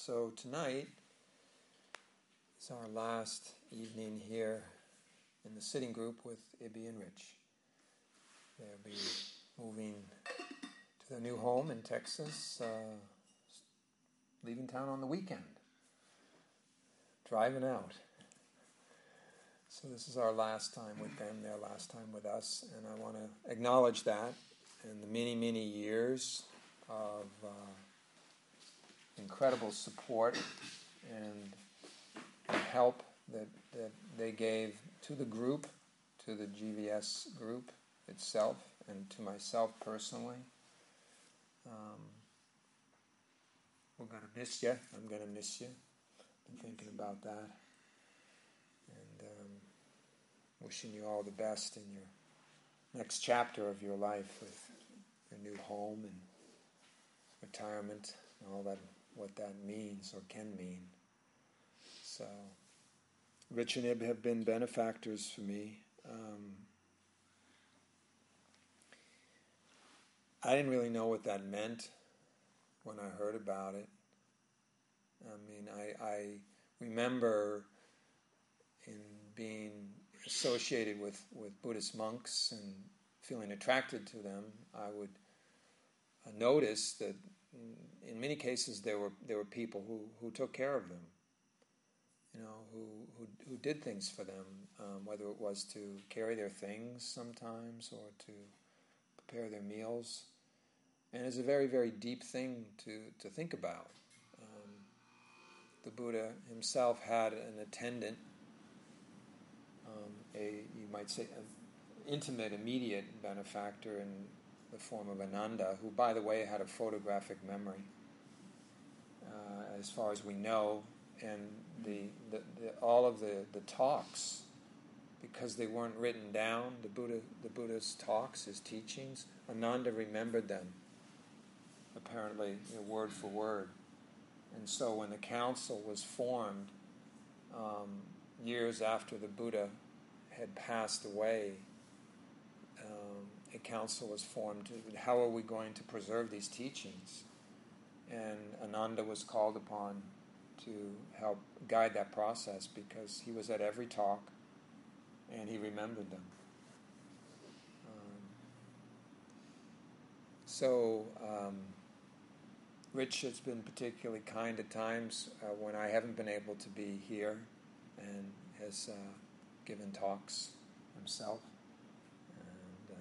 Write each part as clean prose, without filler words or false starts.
So tonight is our last evening here in the sitting group with Ibby and Rich. They'll be moving to their new home in Texas, leaving town on the weekend, driving out. So this is our last time with them, their last time with us, and I want to acknowledge that and the many, many years of incredible support and help that they gave to the group, to the GVS group itself, and to myself personally. We're going to miss you. I'm going to miss you. Been thinking about that. And wishing you all the best in your next chapter of your life with your new home and retirement and all that, what that means or can mean. So, Rich and Ib have been benefactors for me. I didn't really know what that meant when I heard about it. I mean, I remember in being associated with Buddhist monks and feeling attracted to them. I would notice that in many cases there were people who took care of them, you know, who did things for them, whether it was to carry their things sometimes or to prepare their meals. And it's a very, very deep thing to think about. The Buddha himself had an attendant, you might say, an intimate, immediate benefactor in the form of Ananda, who, by the way, had a photographic memory, as far as we know, and all of the talks, because they weren't written down, the Buddha's talks, his teachings, Ananda remembered them, apparently, word for word. And so when the council was formed, years after the Buddha had passed away, a council was formed. How are we going to preserve these teachings? And Ananda was called upon to help guide that process because he was at every talk and he remembered them. Rich has been particularly kind at times when I haven't been able to be here and has given talks himself. And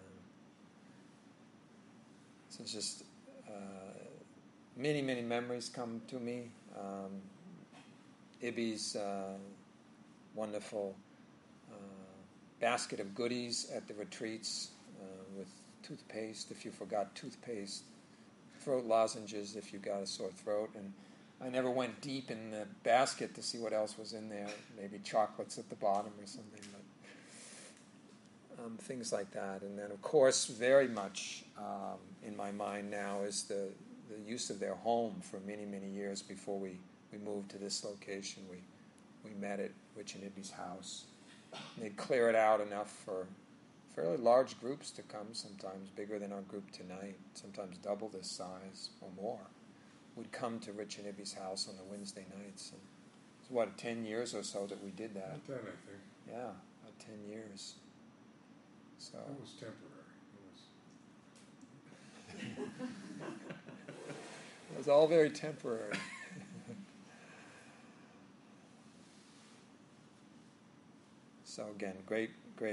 so it's just many, many memories come to me. Ibby's wonderful basket of goodies at the retreats with toothpaste, if you forgot toothpaste, throat lozenges if you got a sore throat, and I never went deep in the basket to see what else was in there, maybe chocolates at the bottom or something, but things like that. And then, of course, very much in my mind now is the use of their home for many, many years before we moved to this location. We met at Rich and Ibby's house. And they'd clear it out enough for fairly large groups to come, sometimes bigger than our group tonight, sometimes double this size or more, would come to Rich and Ibby's house on the Wednesday nights. And it was, 10 years or so that we did that? About 10, I think. Yeah, about 10 years. So it was temporary. It was all very temporary. So again, great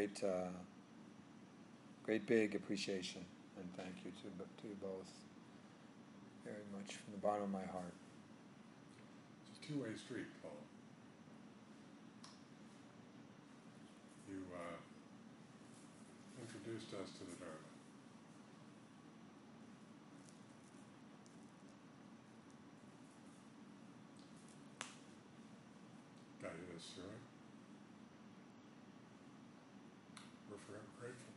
big appreciation and thank you to you both very much from the bottom of my heart. It's a two-way street, Paul. You introduced us to the Dharma. Guided us through it. We're forever grateful.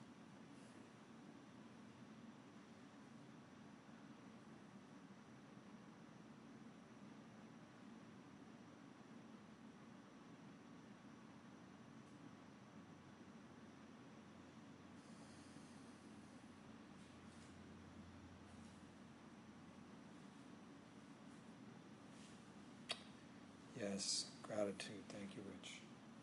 Yes, gratitude. Thank you, Rich.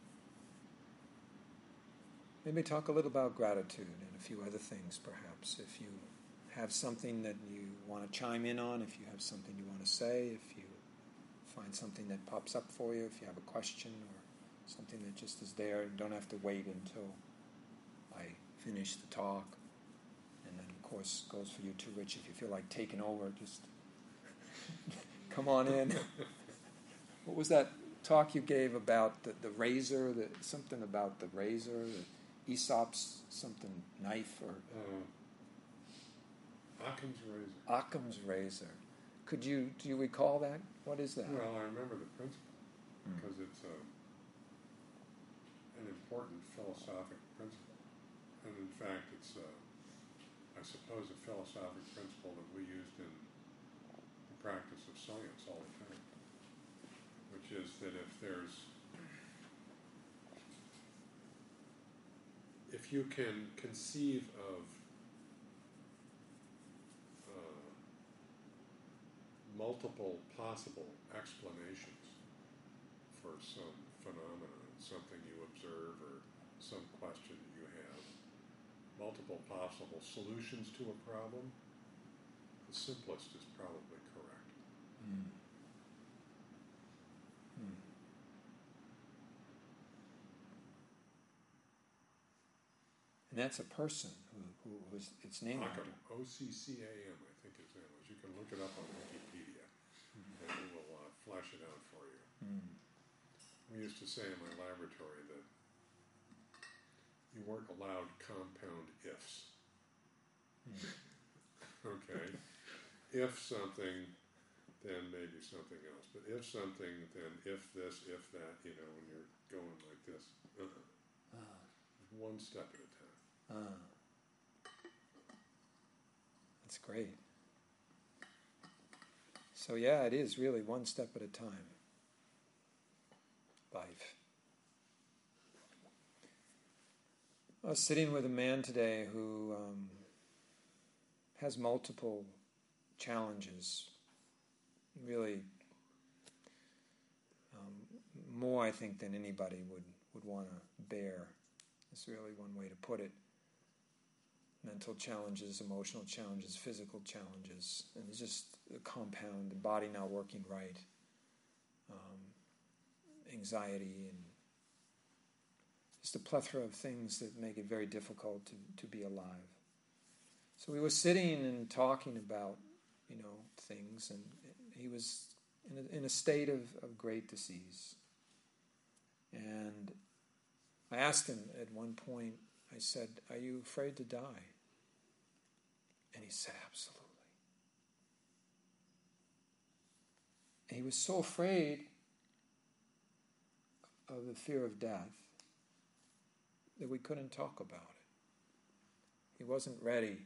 Maybe talk a little about gratitude and a few other things, perhaps. If you have something that you want to chime in on, if you have something you want to say, if you find something that pops up for you, if you have a question or something that just is there, you don't have to wait until I finish the talk. And then, of course, goes for you too, Rich. If you feel like taking over, just come on in. What was that talk you gave about the razor? Something about the razor, the Aesop's something knife or Occam's razor. Occam's razor. Do you recall that? What is that? Well, I remember the principle because it's an important philosophic principle, and in fact, it's I suppose a philosophic principle that we used in the practice of science all the time, which is that if you can conceive of multiple possible explanations for some phenomenon, something you observe or some question you have, multiple possible solutions to a problem, the simplest is probably correct. And that's a person who was, it's named Occam, after. Occam, I think it's English. You can look it up on Wikipedia, and it will flesh it out for you. We used to say in my laboratory that you weren't allowed compound ifs. Okay? If something, then maybe something else. But if something, then if this, if that, when you're going like this. One step at a time. That's great. So yeah, it is really one step at a time. Life. I was sitting with a man today who has multiple challenges, really more, I think, than anybody would want to bear. It's really one way to put it. Mental challenges, emotional challenges, physical challenges, and it's just a compound, the body not working right, anxiety, and just a plethora of things that make it very difficult to be alive. So we were sitting and talking about, things, and he was in a state of great disease. And I asked him at one point, I said, "Are you afraid to die?" And he said, "Absolutely." And he was so afraid of the fear of death that we couldn't talk about it. He wasn't ready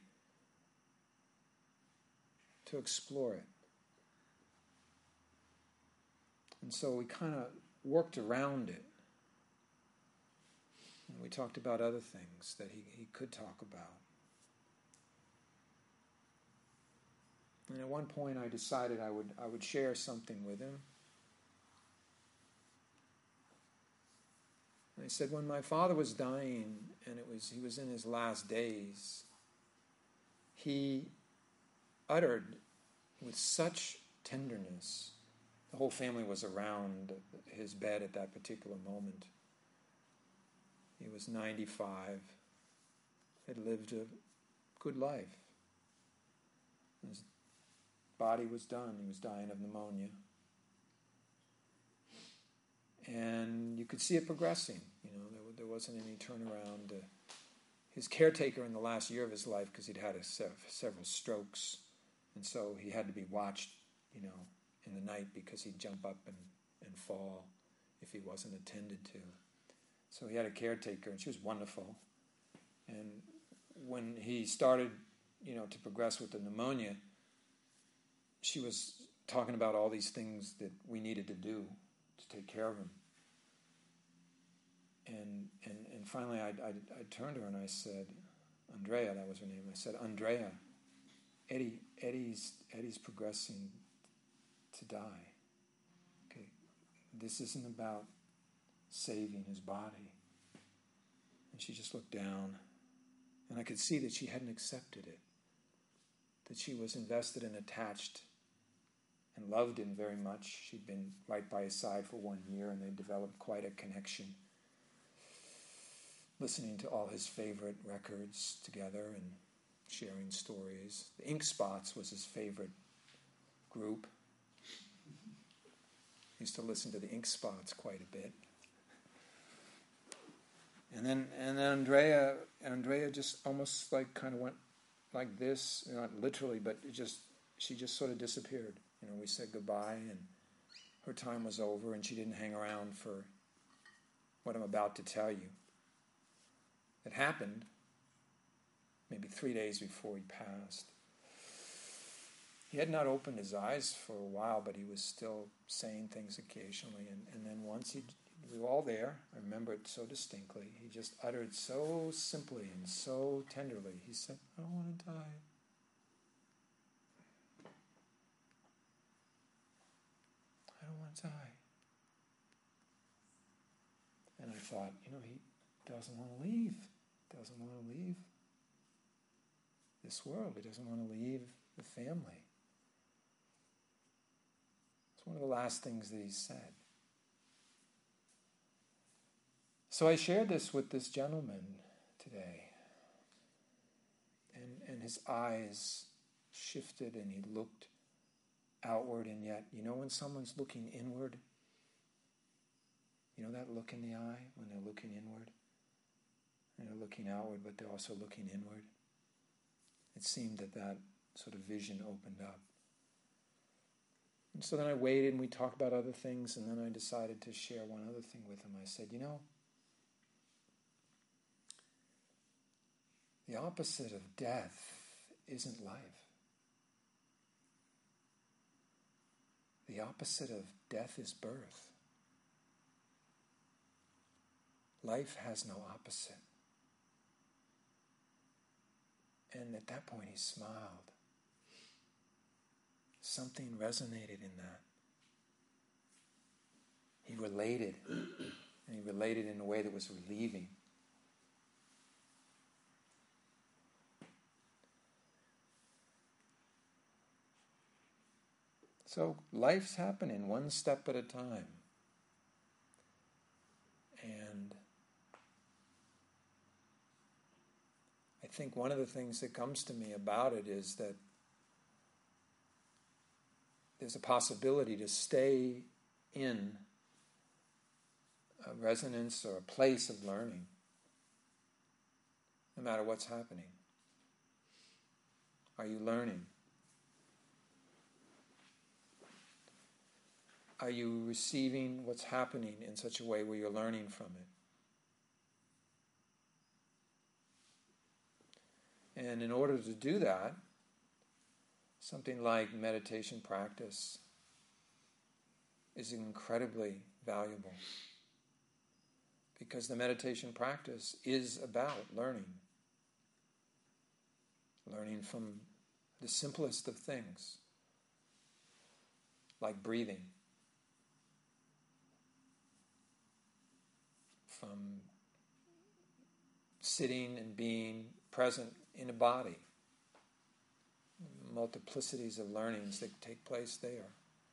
to explore it. And so we kind of worked around it. And we talked about other things that he could talk about. And at one point I decided I would share something with him. And I said, when my father was dying and he was in his last days, he uttered with such tenderness, the whole family was around his bed at that particular moment. He was 95, had lived a good life. His body was done. He was dying of pneumonia. And you could see it progressing. There wasn't any turnaround. His caretaker in the last year of his life, because he'd had several strokes, and so he had to be watched, in the night because he'd jump up and fall if he wasn't attended to. So he had a caretaker, and she was wonderful. And when he started, to progress with the pneumonia, she was talking about all these things that we needed to do to take care of him. And finally I turned to her and I said, Andrea, that was her name. I said, Andrea, Eddie's progressing to die. Okay, this isn't about saving his body. And she just looked down, and I could see that she hadn't accepted it, that she was invested and attached and loved him very much. She'd been right by his side for 1 year, and they developed quite a connection, listening to all his favorite records together and sharing stories. The Ink Spots was his favorite group. He used to listen to the Ink Spots quite a bit. And then Andrea just almost like kind of went like this, not literally, but she just sort of disappeared. We said goodbye, and her time was over, and she didn't hang around for what I'm about to tell you. It happened maybe 3 days before he passed. He had not opened his eyes for a while, but he was still saying things occasionally. And then once we were all there, I remember it so distinctly, he just uttered so simply and so tenderly, he said, "I don't want to die." I don't want to die. And I thought, he doesn't want to leave. Doesn't want to leave this world. He doesn't want to leave the family. It's one of the last things that he said. So I shared this with this gentleman today. And his eyes shifted and he looked outward, and yet, when someone's looking inward, that look in the eye when they're looking inward? And they're looking outward, but they're also looking inward. It seemed that sort of vision opened up. And so then I waited and we talked about other things, and then I decided to share one other thing with him. I said, the opposite of death isn't life. The opposite of death is birth. Life has no opposite. And at that point he smiled. Something resonated in that. He related, and he related in a way that was relieving. So life's happening one step at a time. And I think one of the things that comes to me about it is that there's a possibility to stay in a resonance or a place of learning, no matter what's happening. Are you learning? Are you receiving what's happening in such a way where you're learning from it? And in order to do that, something like meditation practice is incredibly valuable, because the meditation practice is about learning from the simplest of things, like breathing, from sitting and being present in a body, multiplicities of learnings that take place there.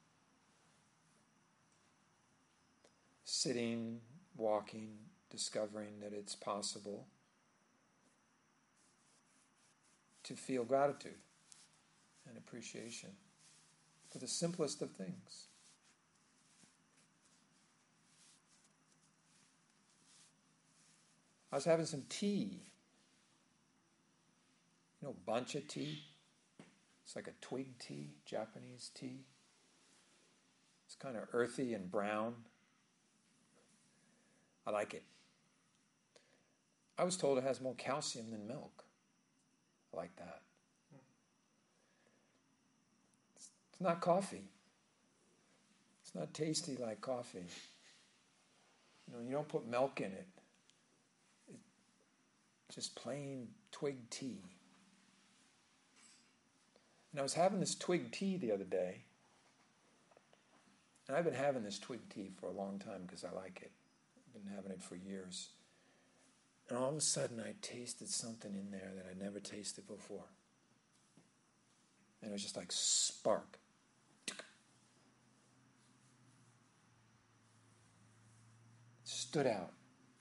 Sitting, walking, discovering that it's possible to feel gratitude and appreciation for the simplest of things. I was having some tea. Bancha tea. It's like a twig tea, Japanese tea. It's kind of earthy and brown. I like it. I was told it has more calcium than milk. I like that. It's not coffee. It's not tasty like coffee. You don't put milk in it. It's just plain twig tea. And I was having this twig tea the other day, And I've been having this twig tea for a long time because I like it. I've been having it for years. And all of a sudden I tasted something in there that I'd never tasted before. And it was just like spark. Stood out.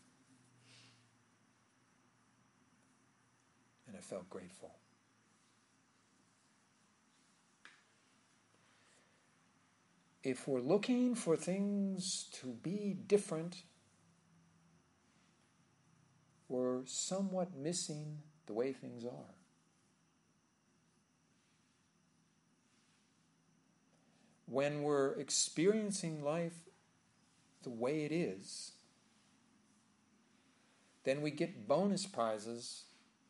And I felt grateful. If we're looking for things to be different, we're somewhat missing the way things are. When we're experiencing life the way it is, then we get bonus prizes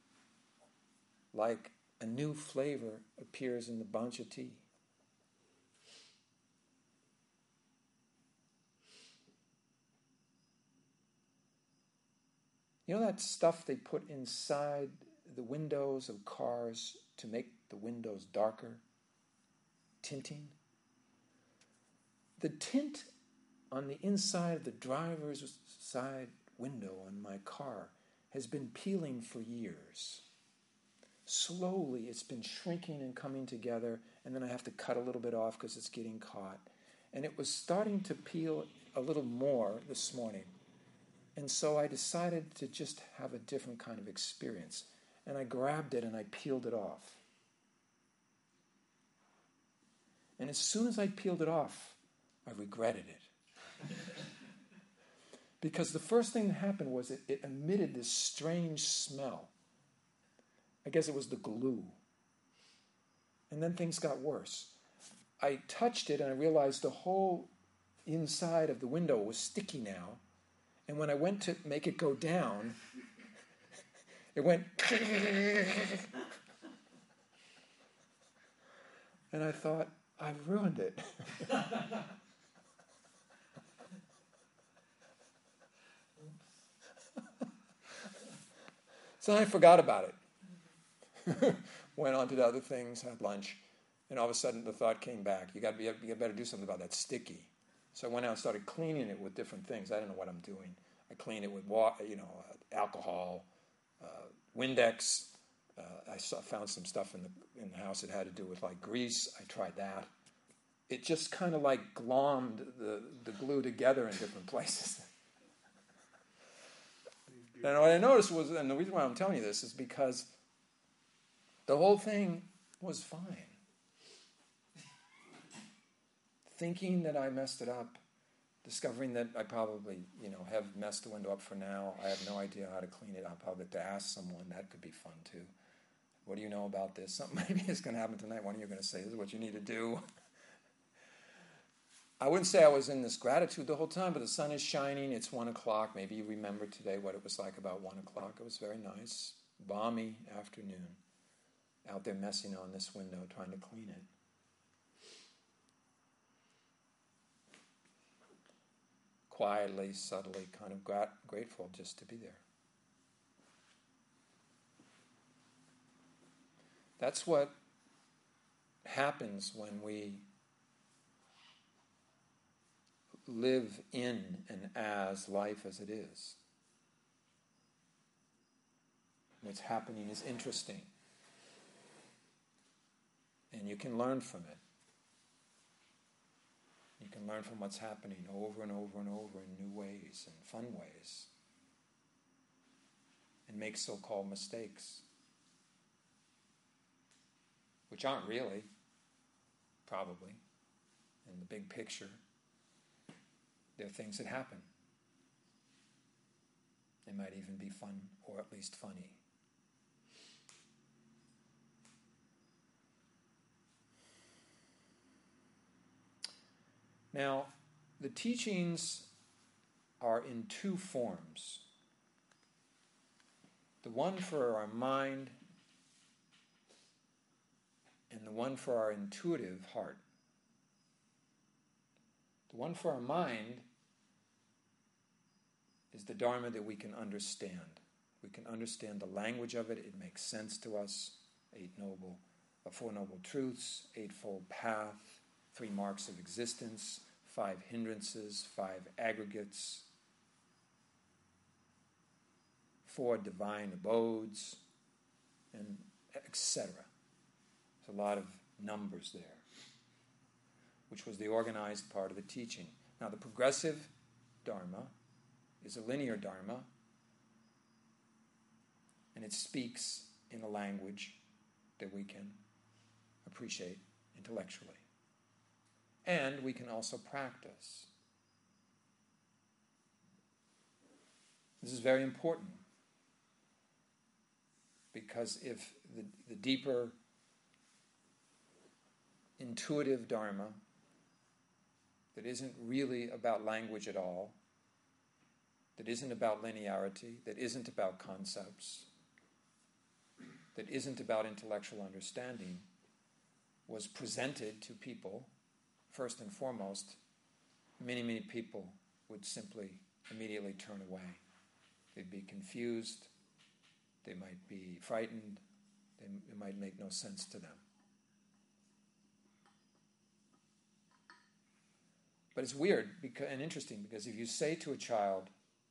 like a new flavor appears in the bancha tea. You know that stuff they put inside the windows of cars to make the windows darker? Tinting? The tint on the inside of the driver's side window on my car has been peeling for years. Slowly it's been shrinking and coming together, and then I have to cut a little bit off because it's getting caught. And it was starting to peel a little more this morning. And so I decided to just have a different kind of experience. And I grabbed it and I peeled it off. And as soon as I peeled it off, I regretted it. Because the first thing that happened was it emitted this strange smell. I guess it was the glue. And then things got worse. I touched it and I realized the whole inside of the window was sticky now. And when I went to make it go down, it went... And I thought, I've ruined it. So I forgot about it. Went on to the other things, had lunch, and all of a sudden the thought came back. You better do something about that sticky. So I went out and started cleaning it with different things. I don't know what I'm doing. I clean it with water, alcohol, Windex. I found some stuff in the house that had to do with like grease. I tried that. It just kind of like glommed the glue together in different places. And what I noticed was, and the reason why I'm telling you this is because the whole thing was fine. Thinking that I messed it up, discovering that I probably, have messed the window up for now. I have no idea how to clean it. I'll probably have to ask someone. That could be fun too. What do you know about this? Something maybe is going to happen tonight. One of you are going to say, this is what you need to do. I wouldn't say I was in this gratitude the whole time, but the sun is shining. It's 1 o'clock. Maybe you remember today what it was like about 1 o'clock. It was very nice. Balmy afternoon. Out there messing on this window, trying to clean it. Quietly, subtly, kind of grateful just to be there. That's what happens when we live in and as life as it is. What's happening is interesting. And you can learn from it. You can learn from what's happening over and over and over in new ways and fun ways. And make so-called mistakes. Which aren't really, probably, in the big picture. There are things that happen. They might even be fun, or at least funny. Now, the teachings are in two forms. The one for our mind and the one for our intuitive heart. The one for our mind is the Dharma that we can understand. We can understand the language of it. It makes sense to us. Four Noble Truths, Eightfold Path, 3 Marks of Existence, 5 hindrances, 5 aggregates, 4 divine abodes, and etc. There's a lot of numbers there, which was the organized part of the teaching. Now, the progressive Dharma is a linear Dharma, and it speaks in a language that we can appreciate intellectually. And we can also practice. This is very important, because if the deeper intuitive Dharma that isn't really about language at all, that isn't about linearity, that isn't about concepts, that isn't about intellectual understanding, was presented to people, first and foremost, many people would simply immediately turn away. They'd be confused, they might be frightened, it might make no sense to them. But it's weird and interesting, because if you say to a child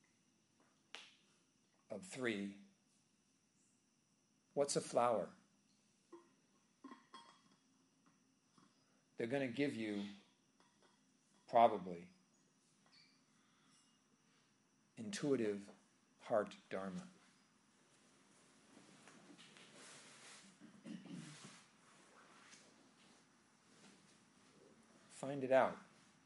of 3, what's a flower? They're going to give you probably intuitive heart Dharma. Find it out.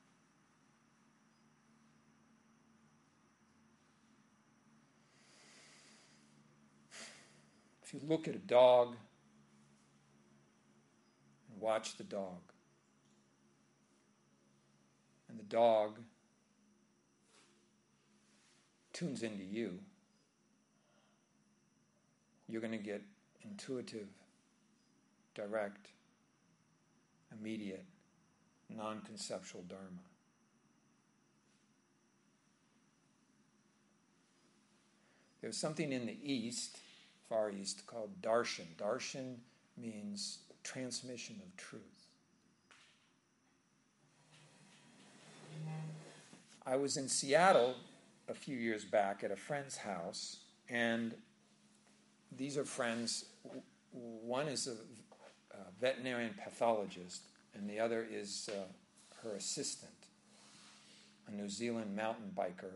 If you look at a dog and watch the dog, and the dog tunes into you, you're going to get intuitive, direct, immediate, non-conceptual Dharma. There's something in the East, Far East, called darshan. Darshan means transmission of truth. I was in Seattle a few years back at a friend's house, and these are friends. One is a veterinarian pathologist, and the other is her assistant, a New Zealand mountain biker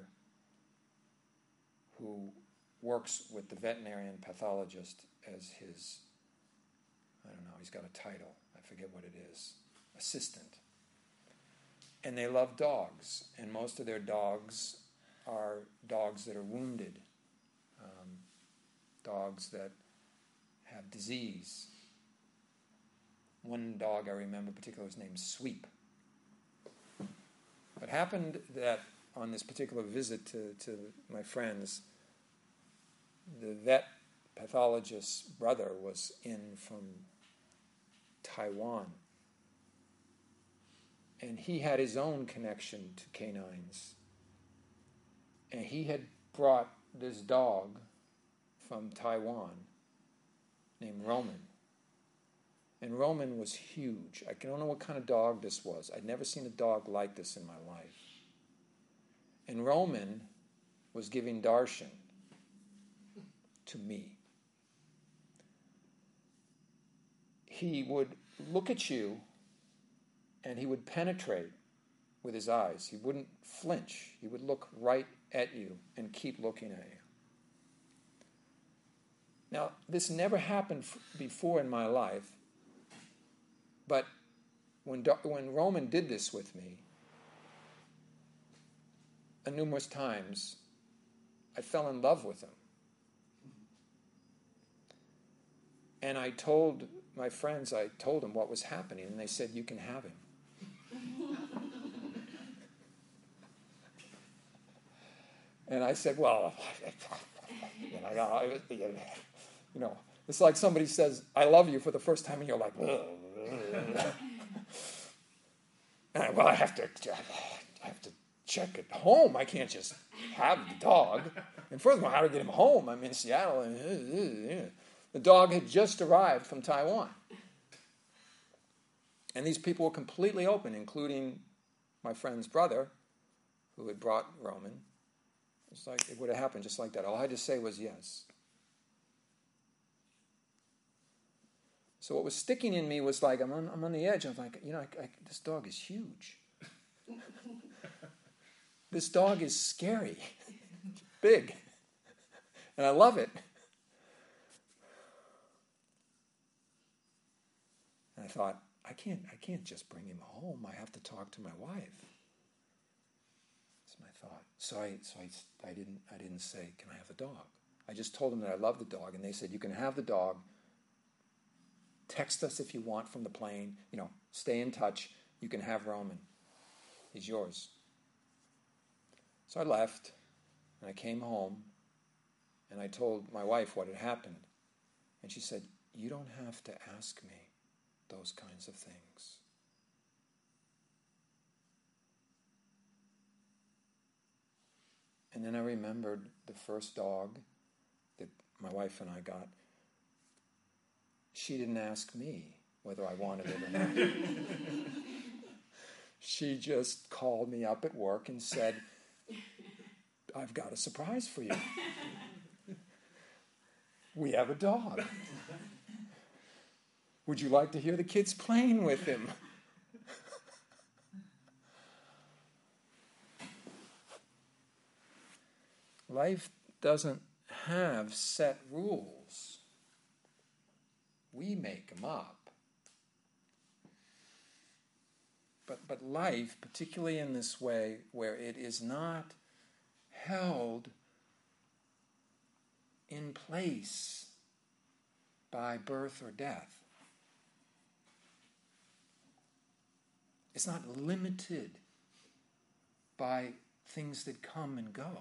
who works with the veterinarian pathologist as his, I don't know, he's got a title, I forget what it is, assistant. And they love dogs, and most of their dogs are dogs that are wounded, dogs that have disease. One dog I remember particularly was named Sweep. It happened that on this particular visit to my friends, the vet pathologist's brother was in from Taiwan. And he had his own connection to canines. And he had brought this dog from Taiwan named Roman. And Roman was huge. I don't know what kind of dog this was. I'd never seen a dog like this in my life. And Roman was giving darshan to me. He would look at you and he would penetrate with his eyes. He wouldn't flinch. He would look right at you and keep looking at you. Now, this never happened before in my life, but when Roman did this with me, numerous times, I fell in love with him. And I told my friends, I told them what was happening, and they said, "You can have him." And I said, "Well, you know, it's like somebody says, 'I love you' for the first time, and you're like, well, I have to check at home. I can't just have the dog. And furthermore, how to get him home? I'm in Seattle, and the dog had just arrived from Taiwan. And these people were completely open, including my friend's brother, who had brought Roman, it's like it would have happened just like that. All I had to say was yes. So what was sticking in me was like, I'm on the edge. I was like, this dog is huge. This dog is scary, big, and I love it. And I thought, I can't just bring him home. I have to talk to my wife. That's my thought. So I didn't say, can I have the dog? I just told them that I love the dog, and they said, you can have the dog. Text us if you want from the plane. Stay in touch. You can have Roman. He's yours. So I left, and I came home, and I told my wife what had happened. And she said, you don't have to ask me those kinds of things. And then I remembered the first dog that my wife and I got. She didn't ask me whether I wanted it or not. She just called me up at work and said, I've got a surprise for you. We have a dog. Would you like to hear the kids playing with him? Life doesn't have set rules. We make them up. But life, particularly in this way, where it is not held in place by birth or death. It's not limited by things that come and go.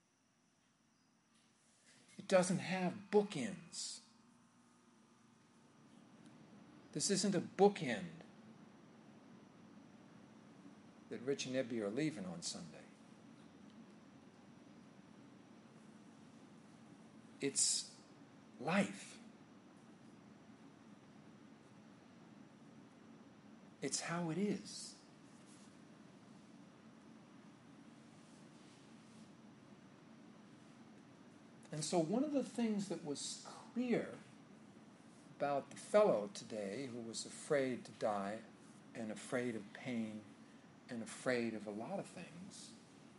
It doesn't have bookends. This isn't a bookend that Rich and Ibby are leaving on Sunday. It's life. It's how it is. And so one of the things that was clear about the fellow today who was afraid to die and afraid of pain and afraid of a lot of things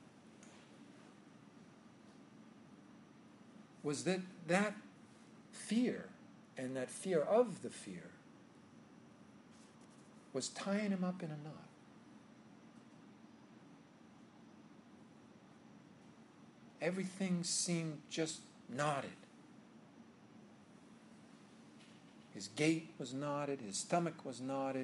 was that fear and that fear of the fear was tying him up in a knot. Everything seemed just knotted. His gait was knotted, his stomach was knotted.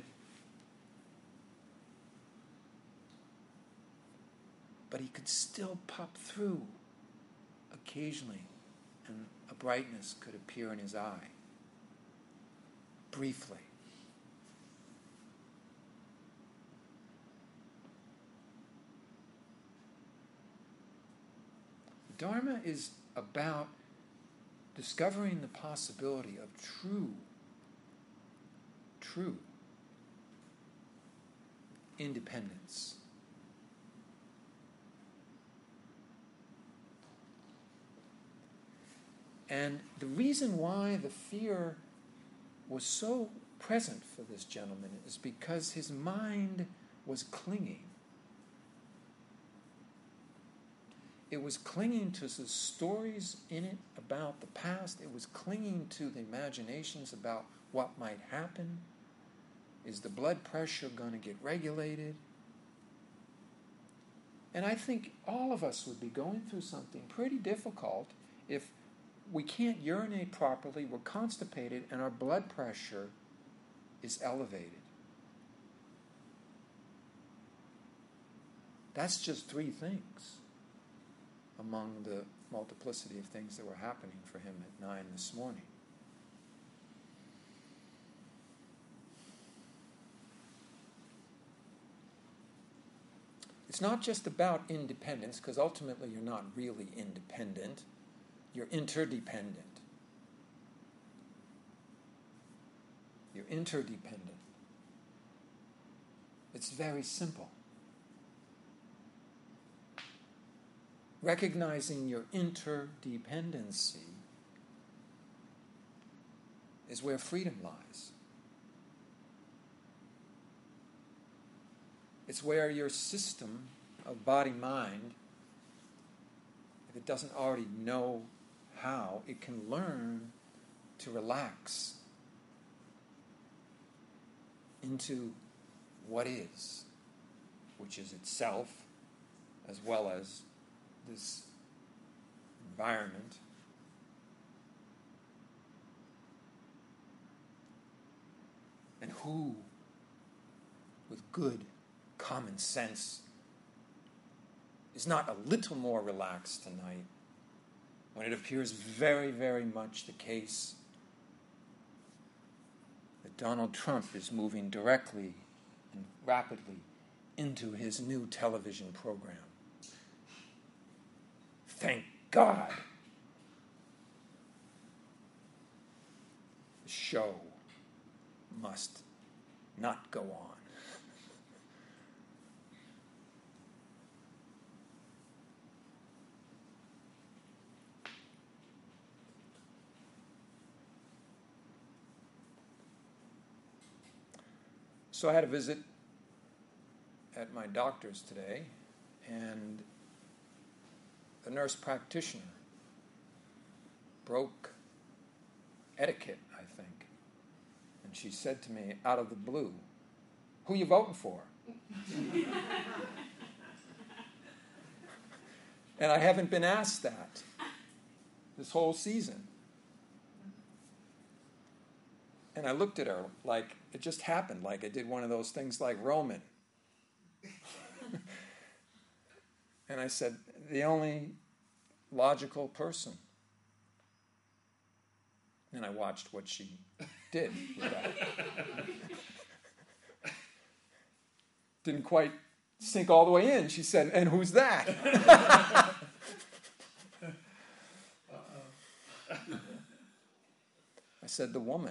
But he could still pop through occasionally, and a brightness could appear in his eye, briefly. Dharma is about discovering the possibility of true independence. And the reason why the fear was so present for this gentleman is because his mind was clinging. It was clinging to the stories in it about the past. It was clinging to the imaginations about what might happen. Is the blood pressure going to get regulated? And I think all of us would be going through something pretty difficult if we can't urinate properly, we're constipated, and our blood pressure is elevated. That's just 3 things among the multiplicity of things that were happening for him at 9 this morning. It's not just about independence, because ultimately you're not really independent. You're interdependent. You're interdependent. It's very simple. recognizing your interdependency is where freedom lies. It's where your system of body-mind, if it doesn't already know how, it can learn to relax into what is, which is itself, as well as this environment. And who, with good common sense, is not a little more relaxed tonight when it appears very, very much the case that Donald Trump is moving directly and rapidly into his new television program. Thank God. The show must not go on. So I had a visit at my doctor's today, and the nurse practitioner broke etiquette, I think. And she said to me, out of the blue, "Who you voting for?" And I haven't been asked that this whole season. And I looked at her like it just happened, like I did one of those things like Roman. And I said, the only logical person. And I watched what she did with that. Didn't quite sink all the way in. She said, "And who's that?" I said, "The woman."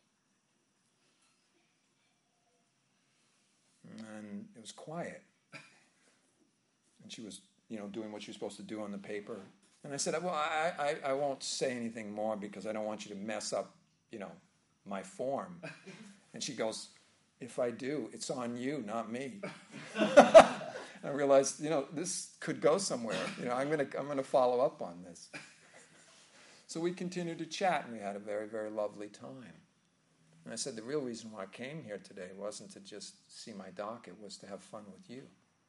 And it was quiet. And she was, doing what she was supposed to do on the paper. And I said, "Well, I won't say anything more because I don't want you to mess up, my form." And she goes, "If I do, it's on you, not me." I realized, this could go somewhere. I'm gonna follow up on this. So we continued to chat, and we had a very, very lovely time. And I said, the real reason why I came here today wasn't to just see my doc, it was to have fun with you.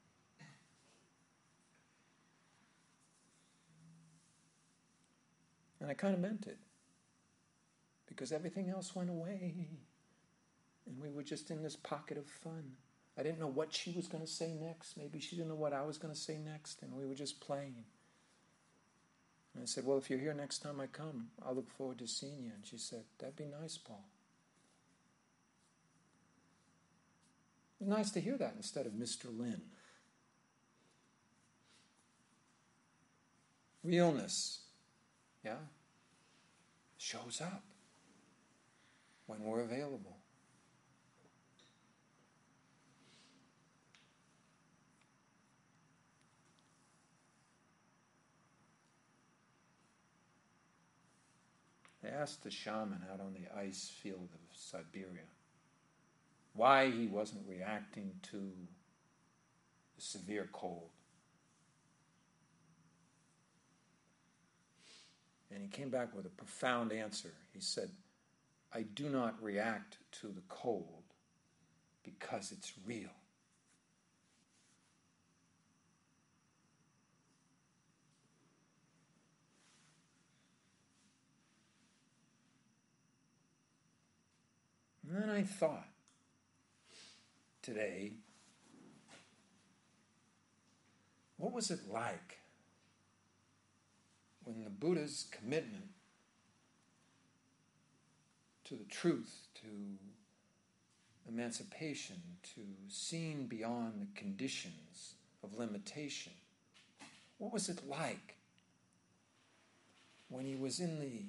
And I kind of meant it. Because everything else went away. And we were just in this pocket of fun. I didn't know what she was going to say next. Maybe she didn't know what I was going to say next. And we were just playing. And I said, "Well, if you're here next time I come, I'll look forward to seeing you." And she said, "That'd be nice, Paul." It was nice to hear that instead of Mr. Lin. Realness, shows up when we're available. They asked the shaman out on the ice field of Siberia why he wasn't reacting to the severe cold. And he came back with a profound answer. He said, "I do not react to the cold because it's real." And then I thought, today, what was it like when the Buddha's commitment to the truth, to emancipation, to seeing beyond the conditions of limitation, what was it like when he was in the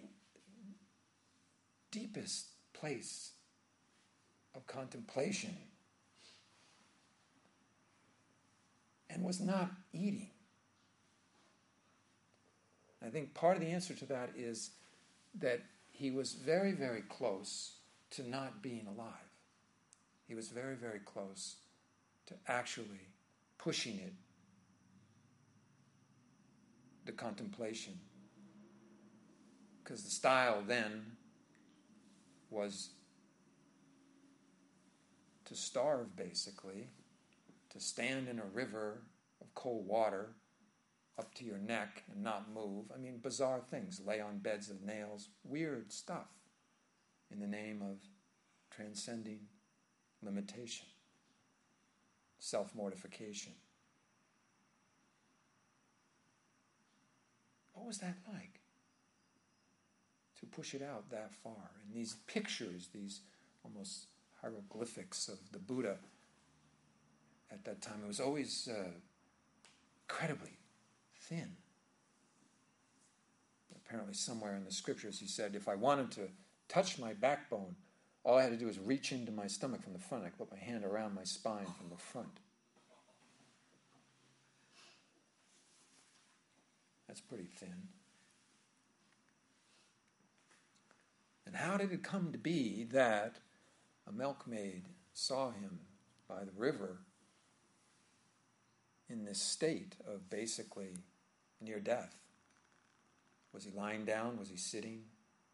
deepest place of contemplation and was not eating I think part of the answer to that is that he was very, very close to not being alive. He was very, very close to actually pushing it, the contemplation. Because the style then was to starve, basically, to stand in a river of cold water up to your neck and not move. I mean, bizarre things. Lay on beds of nails. Weird stuff in the name of transcending limitation, self-mortification. What was that like? To push it out that far. And these pictures, these almost hieroglyphics of the Buddha at that time, it was always incredibly thin. Apparently somewhere in the scriptures he said, if I wanted to touch my backbone, all I had to do was reach into my stomach from the front. I could put my hand around my spine from the front. That's pretty thin. And how did it come to be that a milkmaid saw him by the river in this state of basically near death? Was he lying down? Was he sitting?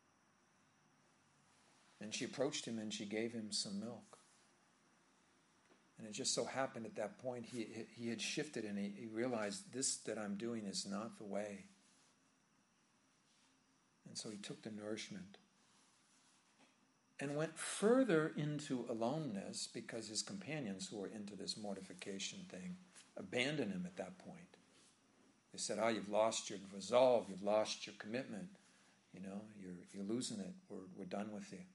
And she approached him and she gave him some milk. And it just so happened at that point he had shifted and he realized this that I'm doing is not the way. And so he took the nourishment and went further into aloneness because his companions who were into this mortification thing abandoned him at that point. They said, you've lost your resolve, you've lost your commitment, you're losing it, we're done with you.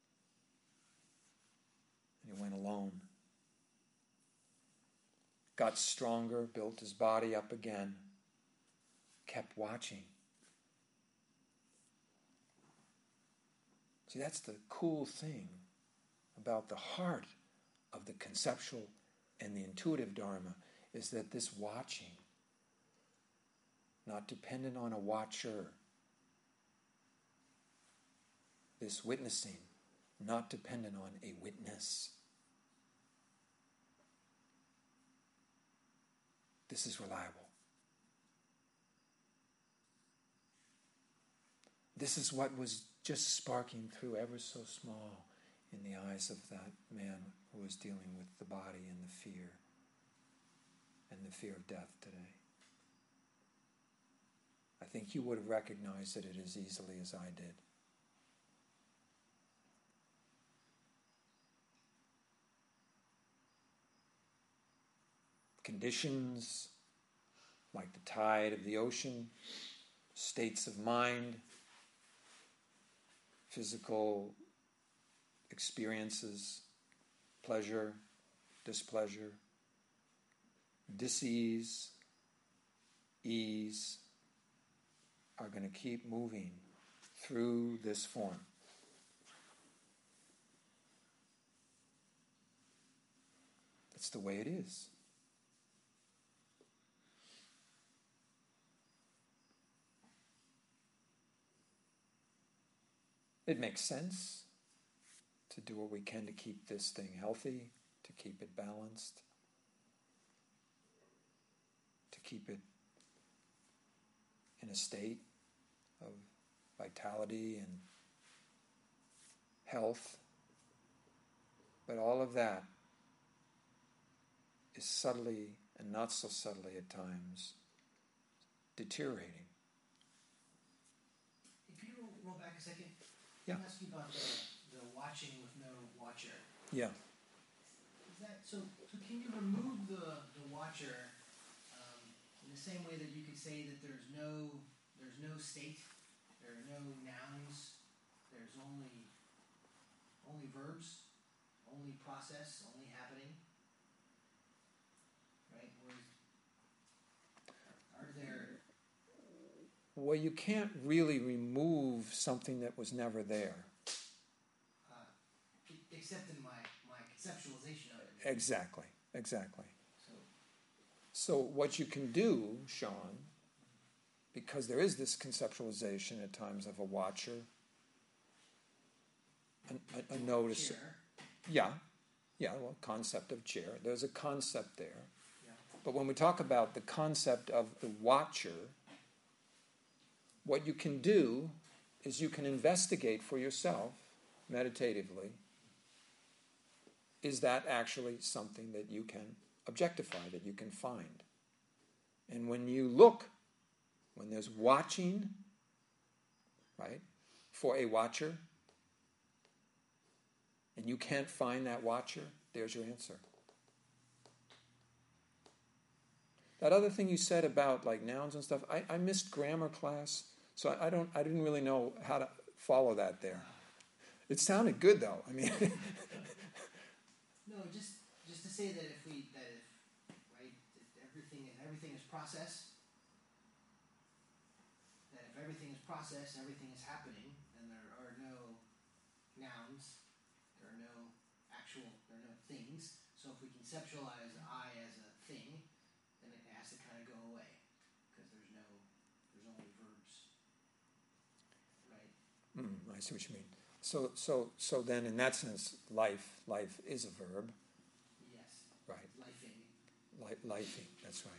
And he went alone. Got stronger, built his body up again, kept watching. See, that's the cool thing about the heart of the conceptual and the intuitive Dharma, is that this watching, not dependent on a watcher, this witnessing, not dependent on a witness. This is reliable. This is what was just sparking through ever so small in the eyes of that man who was dealing with the body and the fear of death today. I think you would have recognized it as easily as I did. Conditions like the tide of the ocean, states of mind, physical experiences, pleasure, displeasure, dis-ease, ease, are going to keep moving through this form. It's the way it is. It makes sense to do what we can to keep this thing healthy, to keep it balanced, to keep it in a state of vitality and health. But all of that is subtly and not so subtly at times deteriorating. If you roll back a second, Yeah. I'll ask you about the watching with no watcher. Yeah. Is that so can you remove the watcher in the same way that you could say that there's no state, there are no nouns, there's only verbs, only process, only happening, right? Are there? Well, you can't really remove something that was never there. Except in my conceptualization of it. Exactly. So what you can do, Sean, because there is this conceptualization at times of a watcher, a noticer. Chair. Well, concept of chair. There's a concept there. Yeah. But when we talk about the concept of the watcher, what you can do is you can investigate for yourself, meditatively, is that actually something that you can objectify, that you can find? And when you look, when there's watching, right, for a watcher, and you can't find that watcher, there's your answer. That other thing you said about like nouns and stuff, I missed grammar class, so I didn't really know how to follow that there. It sounded good though. I mean, no, just to say that if everything is process, that if everything is process, everything is happening, and there are no nouns, there are no things. So if we conceptualize I as a thing, then it has to kind of go away because there's only verbs, right? I see what you mean. So then, in that sense, life is a verb. Yes. Right. Lifing. Lifing. That's right.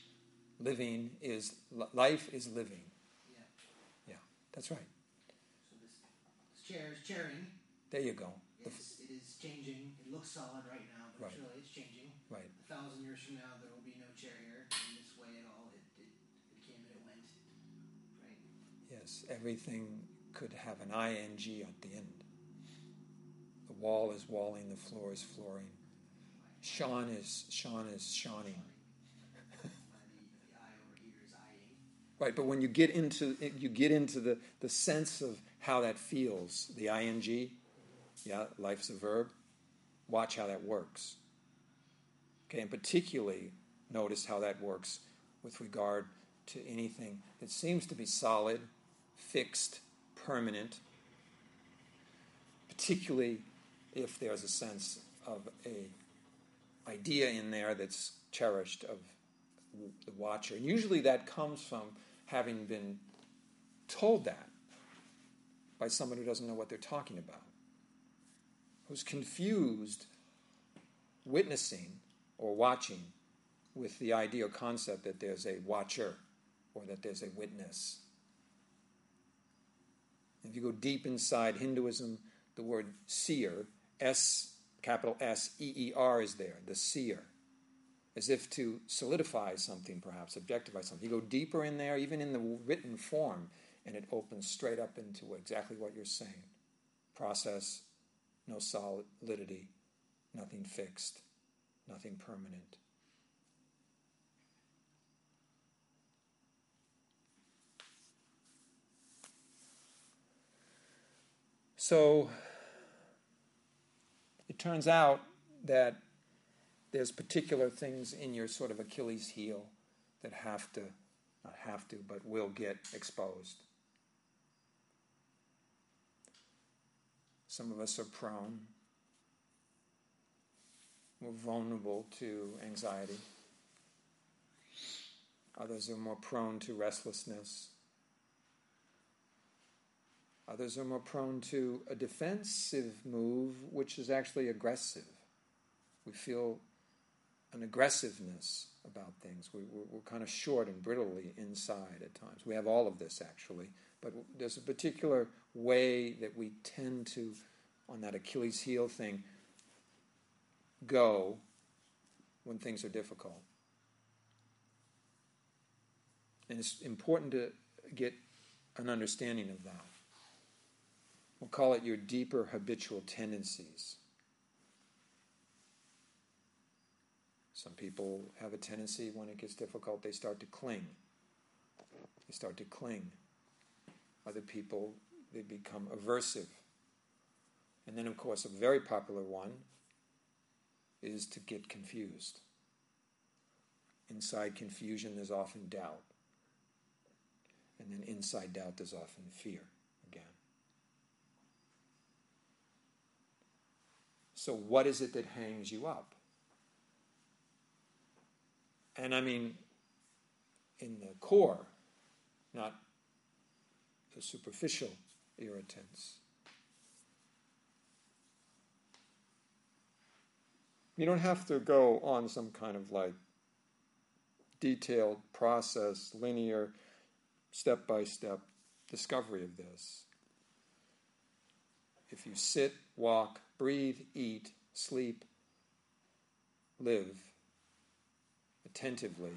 Life is living. Yeah. Yeah. That's right. So this chair is chairing. There you go. It is changing. It looks solid right now, but Right. Really it's changing. Right. 1,000 years from now, there will be no chair here in this way at all. It came and it went. Right. Yes. Everything could have an ing at the end. The wall is walling. The floor is flooring. Sean is shawning. The I over here is eyeing. Right, but when you get into the sense of how that feels, the ing, life's a verb, watch how that works. Okay, and particularly notice how that works with regard to anything that seems to be solid, fixed, permanent, particularly if there's a sense of a idea in there that's cherished of the watcher. And usually that comes from having been told that by someone who doesn't know what they're talking about, who's confused witnessing or watching with the idea or concept that there's a watcher or that there's a witness. If you go deep inside Hinduism, the word seer, capital S-E-E-R is there, the seer, as if to solidify something, perhaps, objectify something. You go deeper in there, even in the written form, and it opens straight up into exactly what you're saying. Process, no solidity, nothing fixed, nothing permanent. So it turns out that there's particular things in your sort of Achilles heel that but will get exposed. Some of us are prone. We're vulnerable to anxiety. Others are more prone to restlessness. Others are more prone to a defensive move, which is actually aggressive. We feel an aggressiveness about things. We're kind of short and brittly inside at times. We have all of this, actually. But there's a particular way that we tend to, on that Achilles heel thing, go when things are difficult. And it's important to get an understanding of that. We'll call it your deeper habitual tendencies. Some people have a tendency, when it gets difficult, they start to cling. Other people, they become aversive. And then, of course, a very popular one is to get confused. Inside confusion, there's often doubt. And then inside doubt, there's often fear again. So what is it that hangs you up? And I mean, in the core, not the superficial irritants. You don't have to go on some kind of like detailed process, linear, step-by-step discovery of this. If you sit, walk, breathe, eat, sleep, live attentively,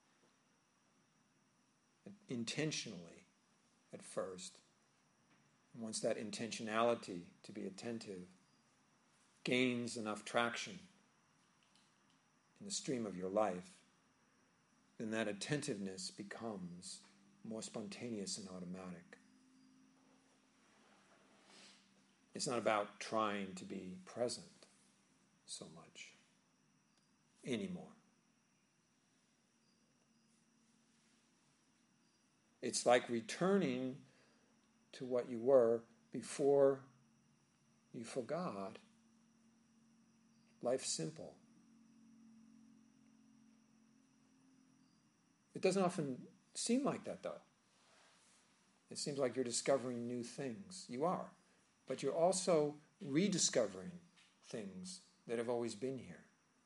intentionally at first, and once that intentionality to be attentive gains enough traction in the stream of your life, then that attentiveness becomes more spontaneous and automatic. It's not about trying to be present so much anymore. It's like returning to what you were before you forgot. Life's simple. It doesn't often seem like that, though. It seems like you're discovering new things. You are. But you're also rediscovering things that have always been here.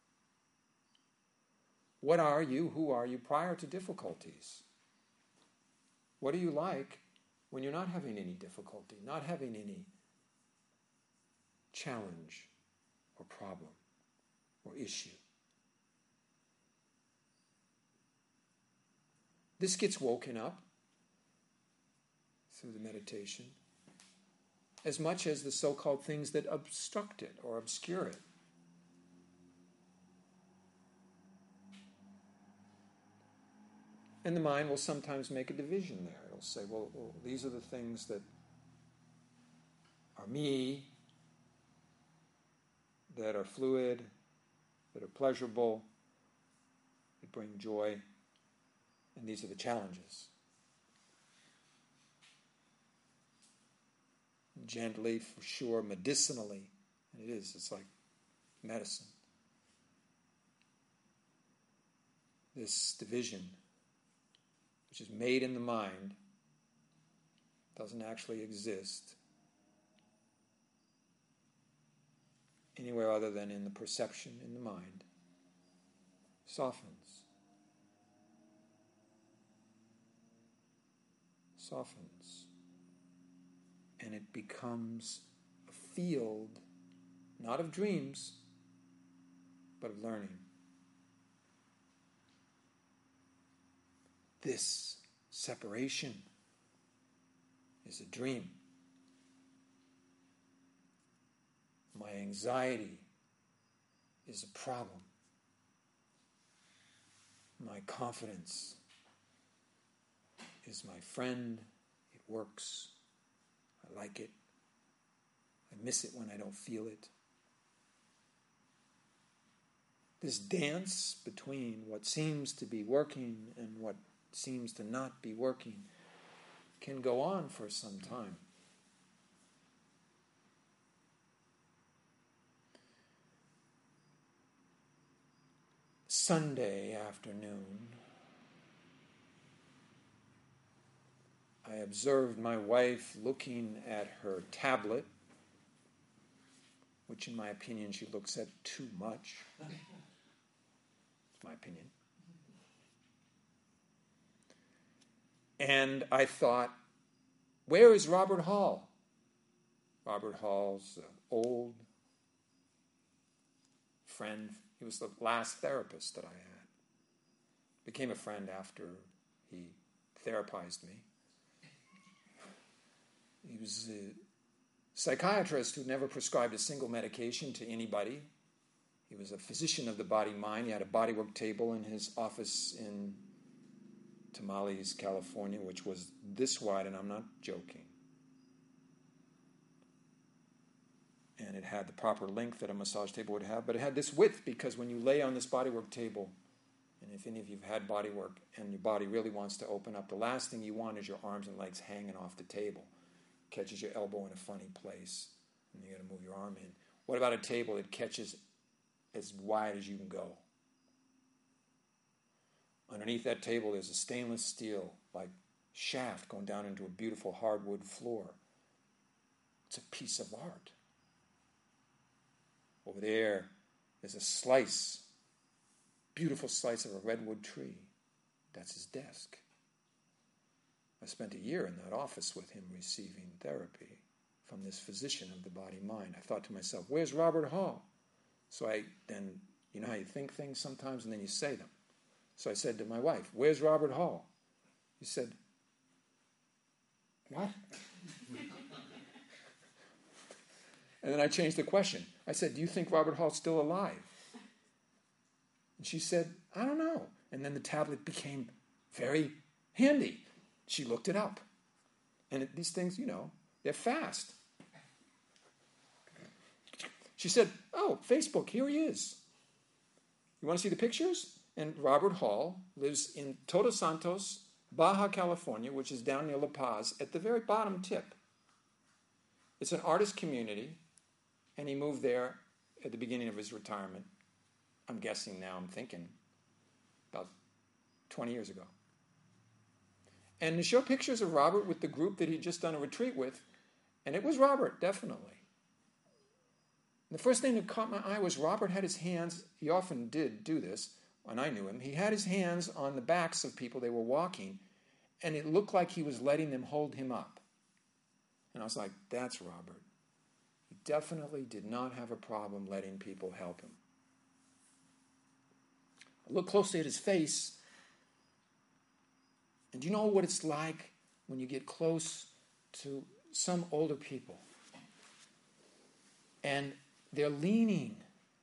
What are you? Who are you prior to difficulties? What are you like when you're not having any difficulty, not having any challenge or problem or issue? This gets woken up through the meditation as much as the so-called things that obstruct it or obscure it. And the mind will sometimes make a division there. It'll say, well, these are the things that are me, that are fluid, that are pleasurable, that bring joy, and these are the challenges. Gently, for sure, medicinally, and it is, it's like medicine. This division, which is made in the mind, doesn't actually exist anywhere other than in the perception in the mind, softens. And it becomes a field, not of dreams, but of learning. This separation is a dream. My anxiety is a problem. My confidence is my friend. It works. I like it. I miss it when I don't feel it. This dance between what seems to be working and what seems to not be working can go on for some time. Sunday afternoon, I observed my wife looking at her tablet, which in my opinion she looks at too much. It's my opinion. And I thought, where is Robert Hall? Robert Hall's an old friend. He was the last therapist that I had. Became a friend after he therapized me. He was a psychiatrist who never prescribed a single medication to anybody. He was a physician of the body-mind. He had a bodywork table in his office in Tamales, California, which was this wide, and I'm not joking. And it had the proper length that a massage table would have, but it had this width because when you lay on this bodywork table, and if any of you have had bodywork and your body really wants to open up, the last thing you want is your arms and legs hanging off the table. Catches your elbow in a funny place, and you got to move your arm in. What about a table that catches as wide as you can go? Underneath that table is a stainless steel, like shaft going down into a beautiful hardwood floor. It's a piece of art. Over there is a slice, beautiful slice of a redwood tree. That's his desk. I spent a year in that office with him receiving therapy from this physician of the body-mind. I thought to myself, where's Robert Hall? So I then, you know how you think things sometimes and then you say them. So I said to my wife, where's Robert Hall? He said, what? And then I changed the question. I said, do you think Robert Hall's still alive? And she said, I don't know. And then the tablet became very handy. She looked it up. And these things, you know, they're fast. She said, oh, Facebook, here he is. You want to see the pictures? And Robert Hall lives in Todos Santos, Baja California, which is down near La Paz, at the very bottom tip. It's an artist community, and he moved there at the beginning of his retirement. I'm guessing now, I'm thinking, about 20 years ago. And to show pictures of Robert with the group that he'd just done a retreat with, and it was Robert, definitely. And the first thing that caught my eye was Robert had his hands, he often did do this when I knew him, he had his hands on the backs of people, they were walking, and it looked like he was letting them hold him up. And I was like, that's Robert. He definitely did not have a problem letting people help him. I looked closely at his face, and do you know what it's like when you get close to some older people? And they're leaning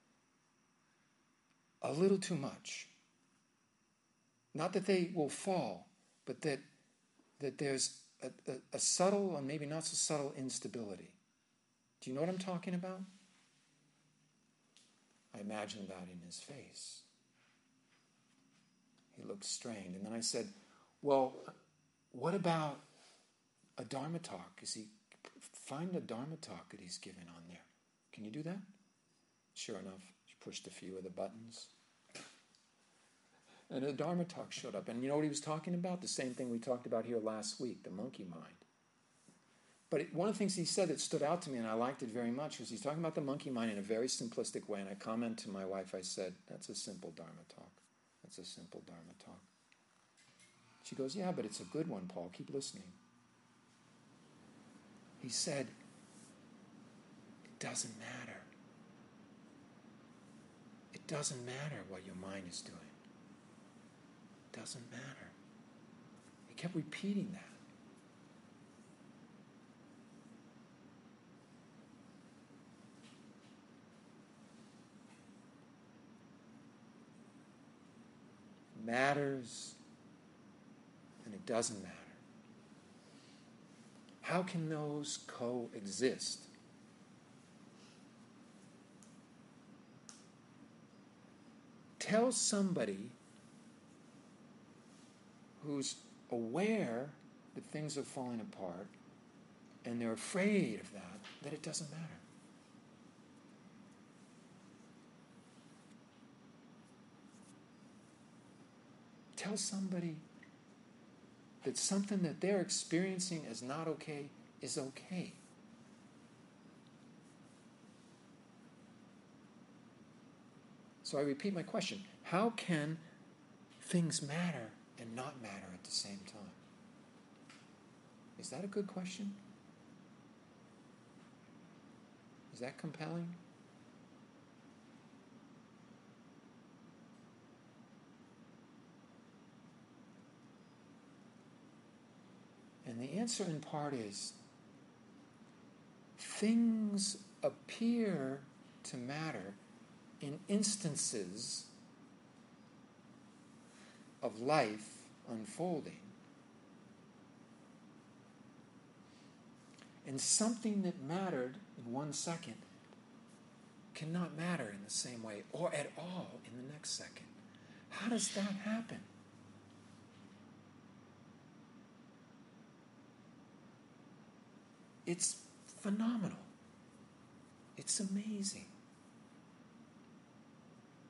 a little too much. Not that they will fall, but that there's a subtle and maybe not so subtle instability. Do you know what I'm talking about? I imagined that in his face. He looked strained. And then I said, well, what about a Dharma talk? Find a Dharma talk that he's given on there. Can you do that? Sure enough, she pushed a few of the buttons. And a Dharma talk showed up. And you know what he was talking about? The same thing we talked about here last week, the monkey mind. But one of the things he said that stood out to me, and I liked it very much, was he's talking about the monkey mind in a very simplistic way. And I commented to my wife, I said, that's a simple Dharma talk. That's a simple Dharma talk. She goes, yeah, but it's a good one, Paul. Keep listening. He said, it doesn't matter. It doesn't matter what your mind is doing. It doesn't matter. He kept repeating that. It matters, and it doesn't matter. How can those coexist? Tell somebody who's aware that things are falling apart and they're afraid of that it doesn't matter. Tell somebody that something that they're experiencing as not okay is okay. So I repeat my question. How can things matter and not matter at the same time? Is that a good question? Is that compelling? And the answer in part is, things appear to matter in instances of life unfolding. And something that mattered in 1 second cannot matter in the same way or at all in the next second. How does that happen? It's phenomenal. It's amazing.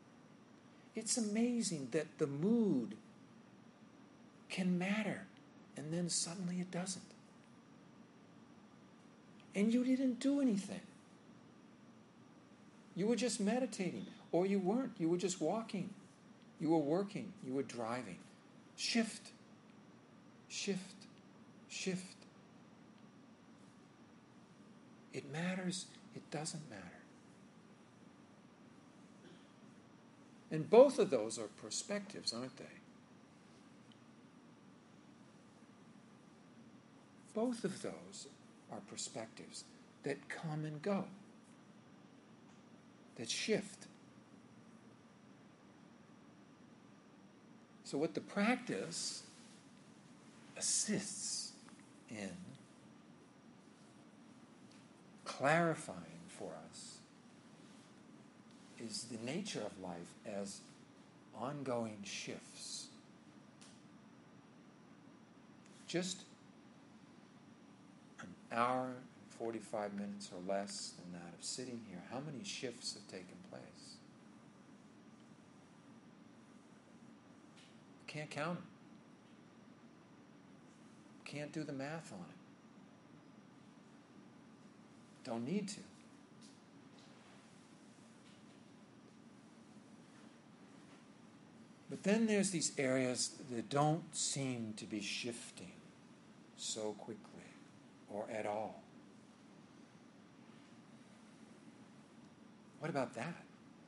It's amazing that the mood can matter and then suddenly it doesn't. And you didn't do anything. You were just meditating, or you weren't. You were just walking. You were working. You were driving. Shift. Shift. Shift. It matters. It doesn't matter. And both of those are perspectives, aren't they? Both of those are perspectives that come and go, that shift. So what the practice assists in clarifying for us is the nature of life as ongoing shifts. Just an hour and 45 minutes or less than that of sitting here, how many shifts have taken place? Can't count them. Can't do the math on it. Don't need to. But then there's these areas that don't seem to be shifting so quickly or at all. What about that?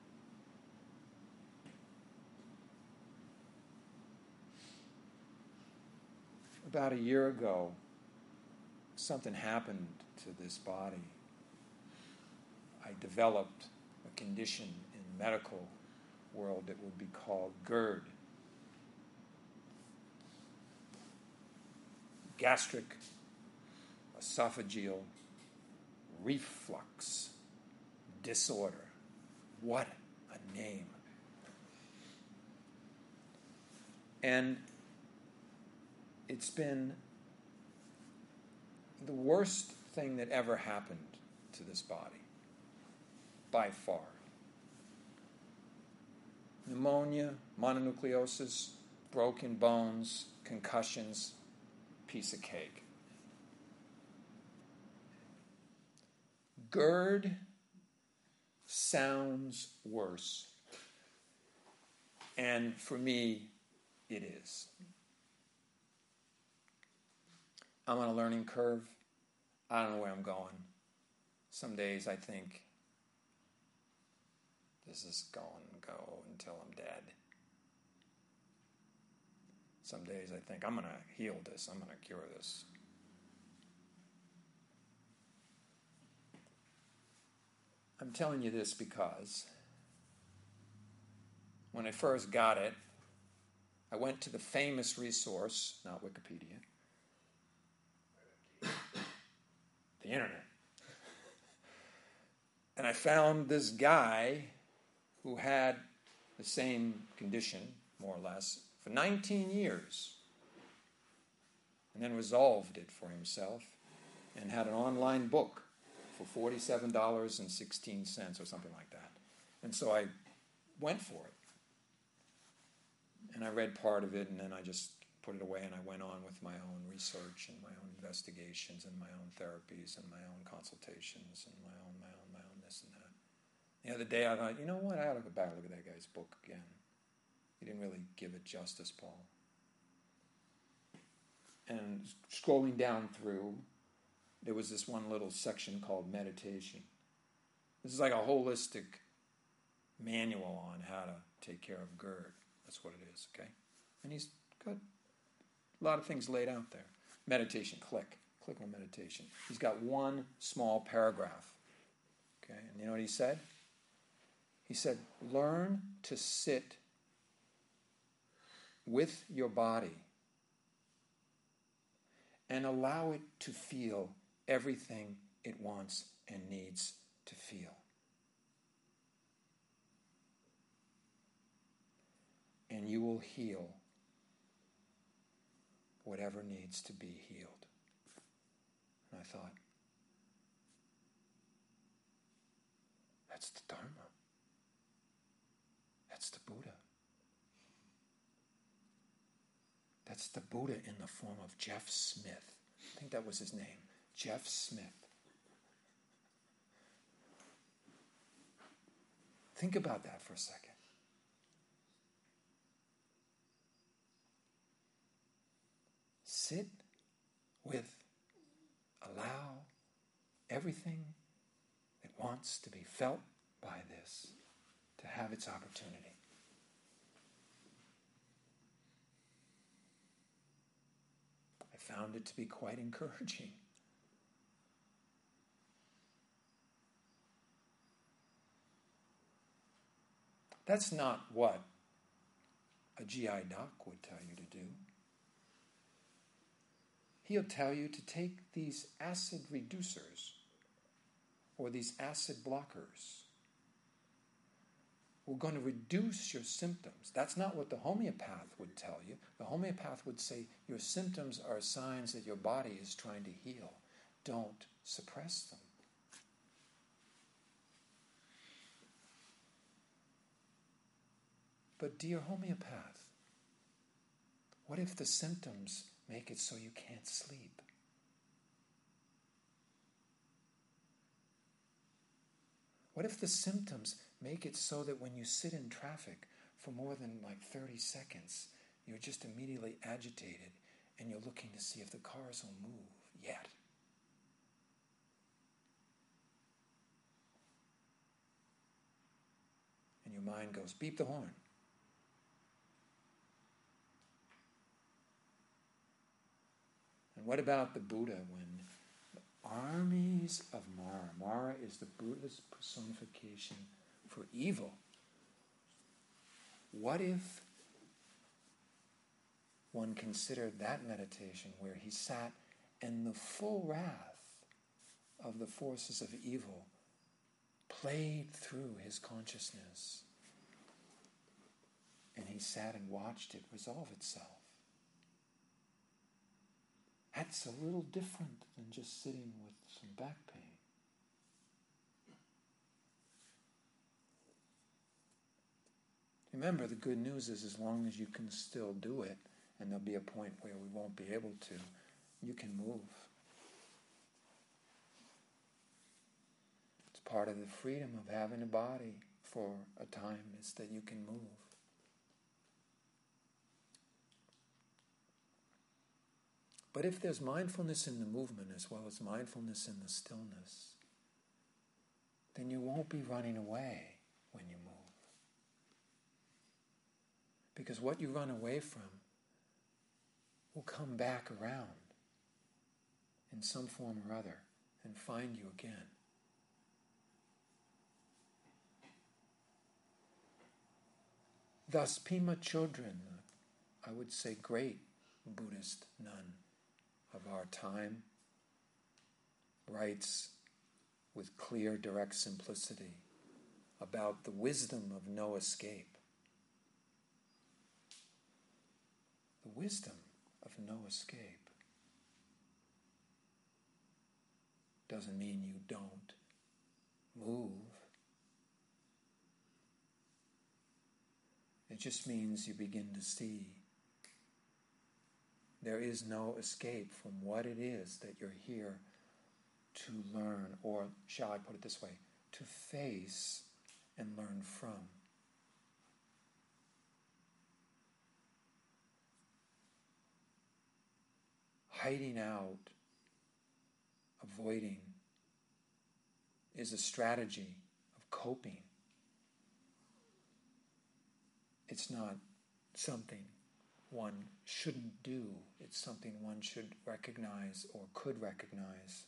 About a year ago, something happened to this body. I developed a condition in medical world that would be called GERD. Gastric esophageal reflux disorder. What a name. And it's been the worst thing that ever happened to this body, by far. Pneumonia, mononucleosis, broken bones, concussions, piece of cake. GERD sounds worse. And for me, it is. I'm on a learning curve. I don't know where I'm going. Some days I think this is going to go until I'm dead. Some days I think I'm going to heal this. I'm going to cure this. I'm telling you this because when I first got it, I went to the famous resource, not Wikipedia, the internet. And I found this guy who had the same condition, more or less, for 19 years. And then resolved it for himself and had an online book for $47.16 or something like that. And so I went for it. And I read part of it, and then I just put it away, and I went on with my own research and my own investigations and my own therapies and my own consultations and my own this and that. The other day I thought, you know what, I ought to go back and look at that guy's book again. He didn't really give it justice, Paul. And scrolling down through, there was this one little section called meditation. This is like a holistic manual on how to take care of GERD. That's what it is, okay? And he's got a lot of things laid out there. Meditation, click on meditation. He's got one small paragraph, okay? And you know what he said? He said, learn to sit with your body and allow it to feel everything it wants and needs to feel. And you will heal whatever needs to be healed. And I thought, that's the Dharma. That's the Buddha. That's the Buddha in the form of Jeff Smith. I think that was his name, Jeff Smith. Think about that for a second. Sit with, allow everything that wants to be felt by this to have its opportunity. I found it to be quite encouraging. That's not what a GI doc would tell you to do. He'll tell you to take these acid reducers or these acid blockers. We're going to reduce your symptoms. That's not what the homeopath would tell you. The homeopath would say your symptoms are signs that your body is trying to heal. Don't suppress them. But dear homeopath, what if the symptoms make it so you can't sleep? What if the symptoms make it so that when you sit in traffic for more than 30 seconds, you're just immediately agitated and you're looking to see if the cars will move yet? And your mind goes, beep the horn. And what about the Buddha when the armies of Mara is the Buddha's personification for evil? What if one considered that meditation where he sat and the full wrath of the forces of evil played through his consciousness and he sat and watched it resolve itself? That's a little different than just sitting with some back pain. Remember, the good news is as long as you can still do it, and there'll be a point where we won't be able to, you can move. It's part of the freedom of having a body for a time is that you can move. But if there's mindfulness in the movement as well as mindfulness in the stillness, then you won't be running away when you move. Because what you run away from will come back around in some form or other and find you again. Thus, Pema Chodron, I would say great Buddhist nun of our time, writes with clear, direct simplicity about the wisdom of no escape. The wisdom of no escape doesn't mean you don't move. It just means you begin to see there is no escape from what it is that you're here to learn, or shall I put it this way, to face and learn from. Hiding out, avoiding, is a strategy of coping. It's not something one shouldn't do. It's something one should recognize or could recognize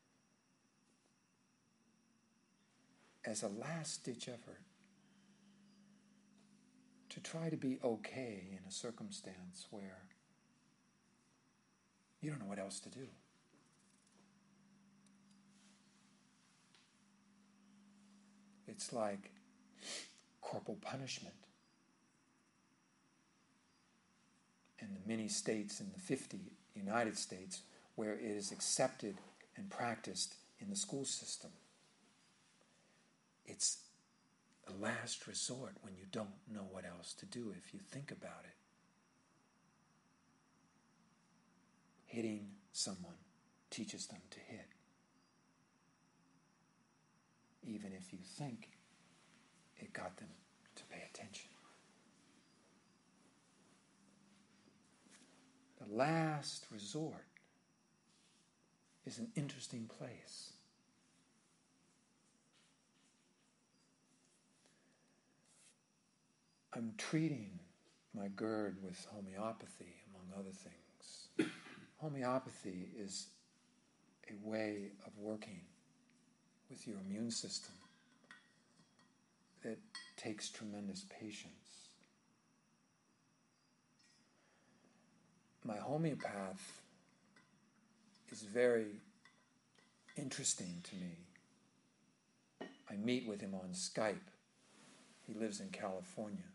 as a last-ditch effort to try to be okay in a circumstance where you don't know what else to do. It's like corporal punishment in the many states in the 50 United States where it is accepted and practiced in the school system. It's a last resort when you don't know what else to do if you think about it. hitting someone teaches them to hit, even if you think it got them to pay attention. The last resort is an interesting place. I'm treating my GERD with homeopathy, among other things. Homeopathy is a way of working with your immune system that takes tremendous patience. My homeopath is very interesting to me. I meet with him on Skype. He lives in California.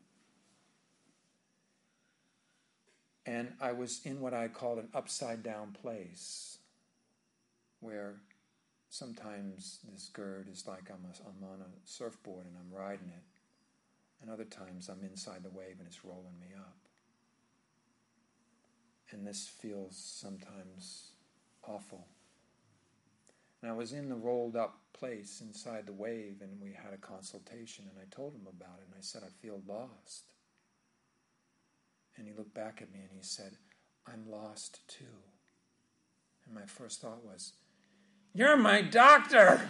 And I was in what I call an upside-down place, where sometimes this GERD is like I'm on a surfboard and I'm riding it, and other times I'm inside the wave and it's rolling me up. And this feels sometimes awful. And I was in the rolled up place inside the wave, and we had a consultation, and I told him about it, and I said, I feel lost. And he looked back at me and he said, I'm lost too. And my first thought was, you're my doctor!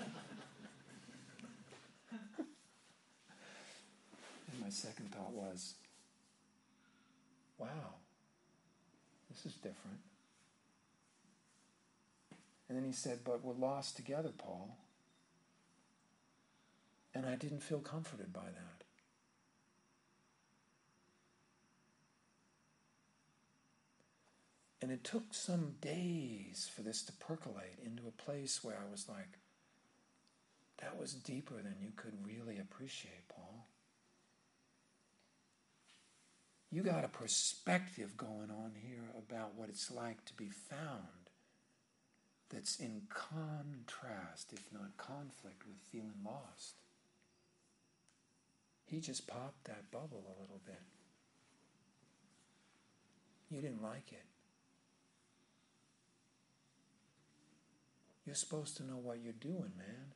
And my second thought was, wow, this is different. And then he said, but we're lost together, Paul. And I didn't feel comforted by that. And it took some days for this to percolate into a place where I was like, that was deeper than you could really appreciate, Paul. You got a perspective going on here about what it's like to be found that's in contrast, if not conflict, with feeling lost. He just popped that bubble a little bit. You didn't like it. You're supposed to know what you're doing, man.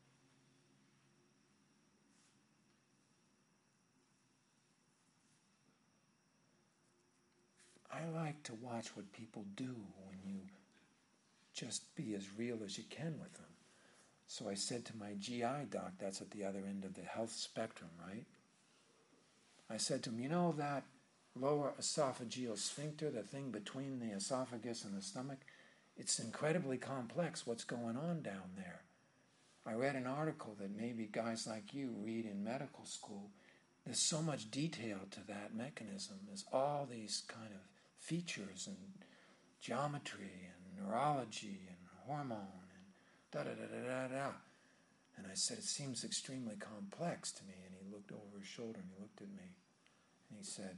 I like to watch what people do when you just be as real as you can with them. So I said to my GI doc, that's at the other end of the health spectrum, right? I said to him, you know that lower esophageal sphincter, the thing between the esophagus and the stomach? It's incredibly complex what's going on down there. I read an article that maybe guys like you read in medical school. There's so much detail to that mechanism. There's all these kind of features and geometry and neurology and hormone and da-da-da-da-da-da. And I said, it seems extremely complex to me. And he looked over his shoulder and he looked at me and he said,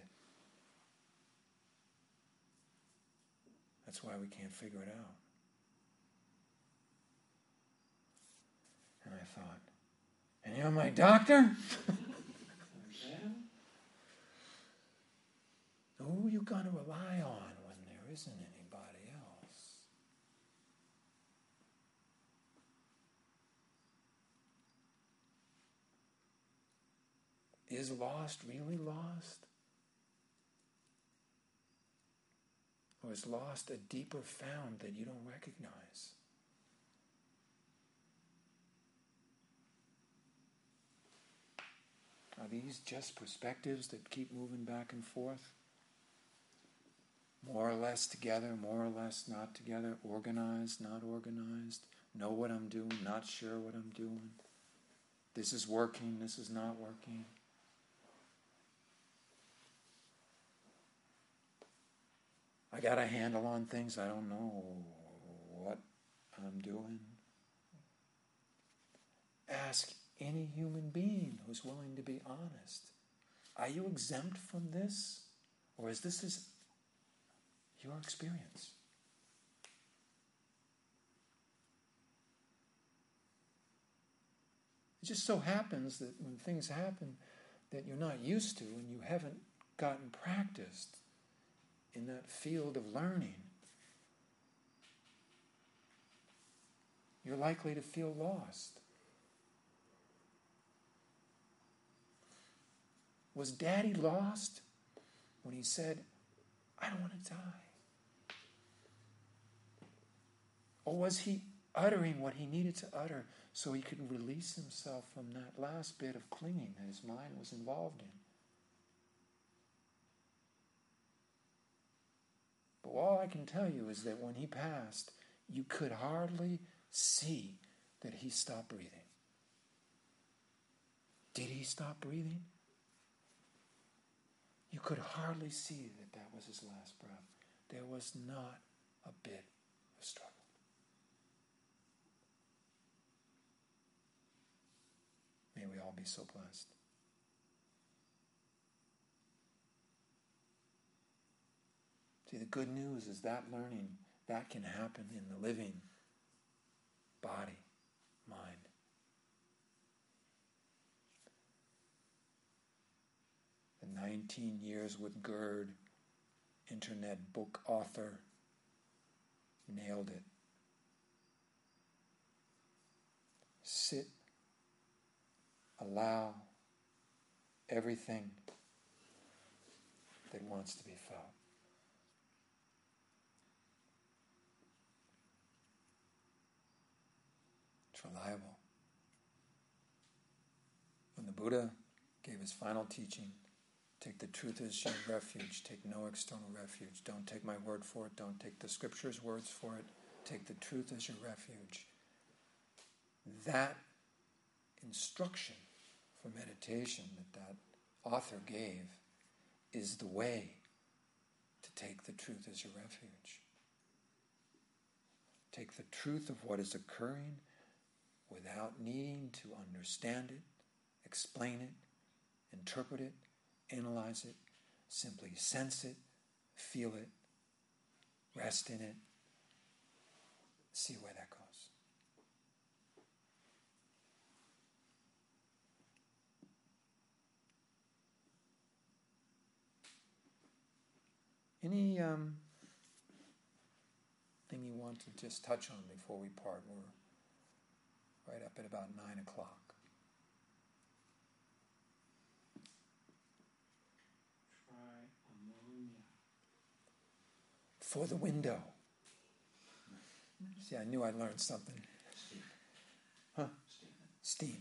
that's why we can't figure it out. And I thought, and you're my doctor? Who are you going to rely on when there isn't anybody else? Is lost really lost? Or is lost a deeper found that you don't recognize? Are these just perspectives that keep moving back and forth? More or less together, more or less not together, organized, not organized, know what I'm doing, not sure what I'm doing. This is working, this is not working. I got a handle on things, I don't know what I'm doing. Ask any human being who's willing to be honest. Are you exempt from this? Or is this your experience? It just so happens that when things happen that you're not used to and you haven't gotten practiced in that field of learning, you're likely to feel lost. Was Daddy lost when he said, I don't want to die? Or was he uttering what he needed to utter so he could release himself from that last bit of clinging that his mind was involved in? But all I can tell you is that when he passed, you could hardly see that he stopped breathing. Did he stop breathing? You could hardly see that that was his last breath. There was not a bit of struggle. May we all be so blessed. See, the good news is that learning, that can happen in the living body, mind. The 19 years with GERD, internet book author, nailed it. Sit, allow everything that wants to be felt. It's reliable. When the Buddha gave his final teaching, take the truth as your refuge, take no external refuge. Don't take my word for it, don't take the scripture's words for it. Take the truth as your refuge. That instruction for meditation that author gave is the way to take the truth as your refuge. Take the truth of what is occurring without needing to understand it, explain it, interpret it, analyze it. Simply sense it, feel it, rest in it, see where that goes. Any thing you want to just touch on before we part? We're right up at about 9 o'clock. Try ammonia. For the window. See, I knew I learned something. Steam. Huh? Steam.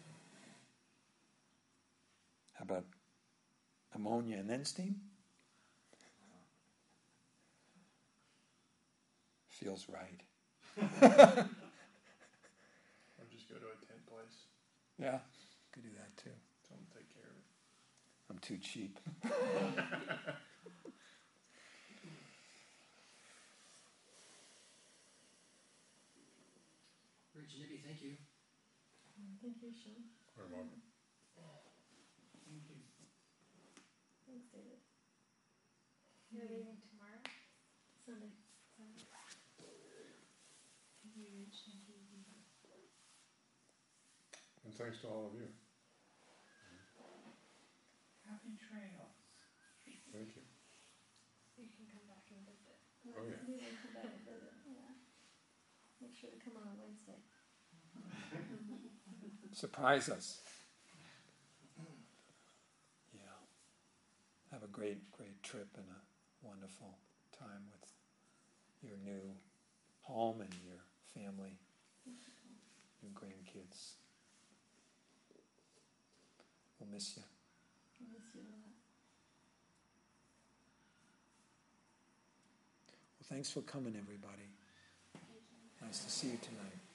How about ammonia and then steam? Feels right. Or just go to a tent place. Yeah, could do that too. Tell them to take care of it. I'm too cheap. Rich Nibby, thank you. Thank you, Sean. You're welcome. Thank you. Thanks, David. You're leaving tomorrow? Sunday. Thank you, Rich. Thank you. And thanks to all of you. Happy trails. Thank you. You can come back and visit. Oh, yeah. We will come back and visit. Yeah. Make sure to come on Wednesday. Surprise us. Yeah. Have a great, great trip and a wonderful time with your new home and your family, your grandkids. We'll miss you. I'll miss you a lot. Well, thanks for coming, everybody. Nice to see you tonight.